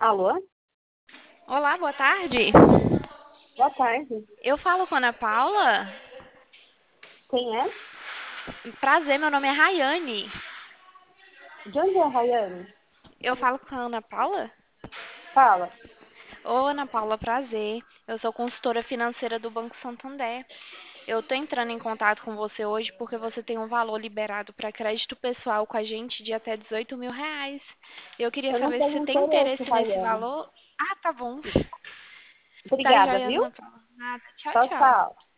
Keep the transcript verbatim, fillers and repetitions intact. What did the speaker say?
Alô? Olá, boa tarde. Boa tarde. Eu falo com a Ana Paula. Quem é? Prazer, meu nome é Rayane. De onde é, Rayane? Eu falo com a Ana Paula? Fala. Ô, Ana Paula, prazer. Eu sou consultora financeira do Banco Santander. Eu tô entrando em contato com você hoje porque você tem um valor liberado para crédito pessoal com a gente de até dezoito mil reais. Eu queria Eu não saber se você tenho tem interesse, interesse nesse Rayane. valor. Ah, tá bom. Tá Obrigada, joia, viu? Ana Paula. Nada. Tchau, Tchau, tchau. tchau.